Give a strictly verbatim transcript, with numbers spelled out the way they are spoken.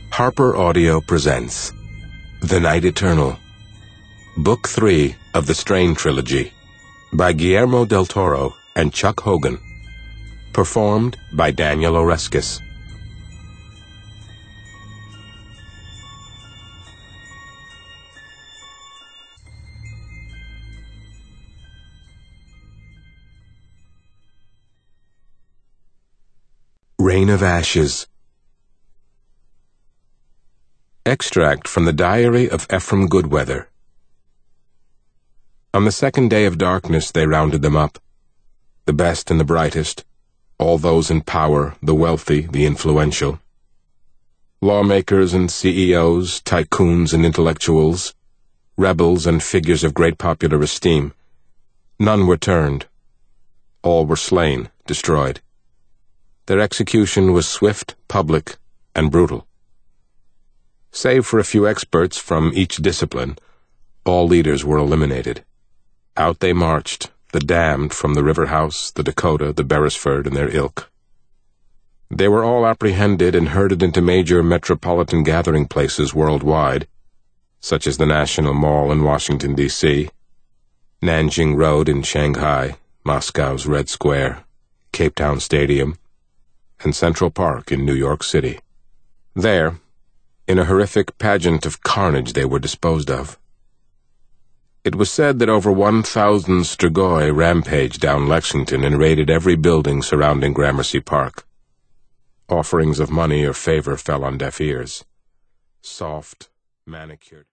Harper Audio presents The Night Eternal, Book three of the Strain Trilogy, by Guillermo del Toro and Chuck Hogan, performed by Daniel Oreskes. Rain of Ashes. Extract from the Diary of Ephraim Goodweather. On the second day of darkness they rounded them up, the best and the brightest, all those in power, the wealthy, the influential. Lawmakers and C E Os, tycoons and intellectuals, rebels and figures of great popular esteem. None were turned. All were slain, destroyed. Their execution was swift, public, and brutal. Save for a few experts from each discipline, all leaders were eliminated. Out they marched, the damned from the River House, the Dakota, the Beresford, and their ilk. They were all apprehended and herded into major metropolitan gathering places worldwide, such as the National Mall in Washington, D C, Nanjing Road in Shanghai, Moscow's Red Square, Cape Town Stadium, and Central Park in New York City. There, in a horrific pageant of carnage, they were disposed of. It was said that over one thousand Strigoi rampaged down Lexington and raided every building surrounding Gramercy Park. Offerings of money or favor fell on deaf ears. Soft, manicured